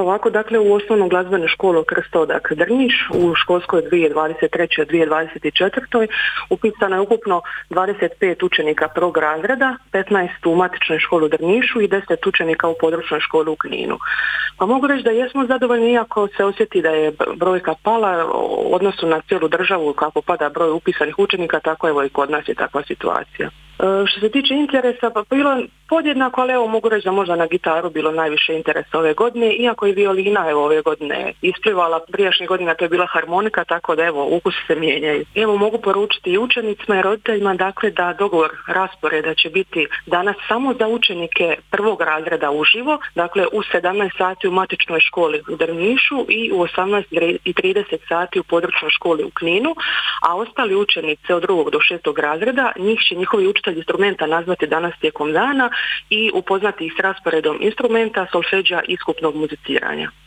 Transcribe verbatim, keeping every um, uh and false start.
ovako, dakle u osnovnu glazbenu školu Krst Odak Drniš u školskoj dvije tisuće dvadeset treće. dvije tisuće dvadeset četvrtoj upisano je ukupno dvadeset pet učenika prvog razreda, petnaest u matičnoj školi u Drnišu i deset učenika u područnoj školi u Kninu. Pa mogu reći da jesmo zadovoljni iako se osjeti da je brojka pala u odnosu na cijelu državu, kako pada broj upisanih učenika, tako evo i kod nas je takva situacija. Što se tiče interesa, pa bilo podjednako, ali evo mogu reći da možda na gitaru bilo najviše interesa ove godine, iako i violina evo ove godine isplivala, prijašnjih godina to je bila harmonika, tako da evo ukusi se mijenjaju. Evo mogu poručiti i učenicima i roditeljima dakle da dogovor rasporeda će biti danas samo za učenike prvog razreda uživo, dakle u sedamnaest sati u matičnoj školi u Drnišu i u osamnaest i trideset sati u područnoj školi u Kninu, a ostali učenici od drugog do šestog razreda, njih će njihovi učitelji instrumenta nazvati danas tijekom dana i upoznati ih s rasporedom instrumenta, solfeđa i skupnog muziciranja.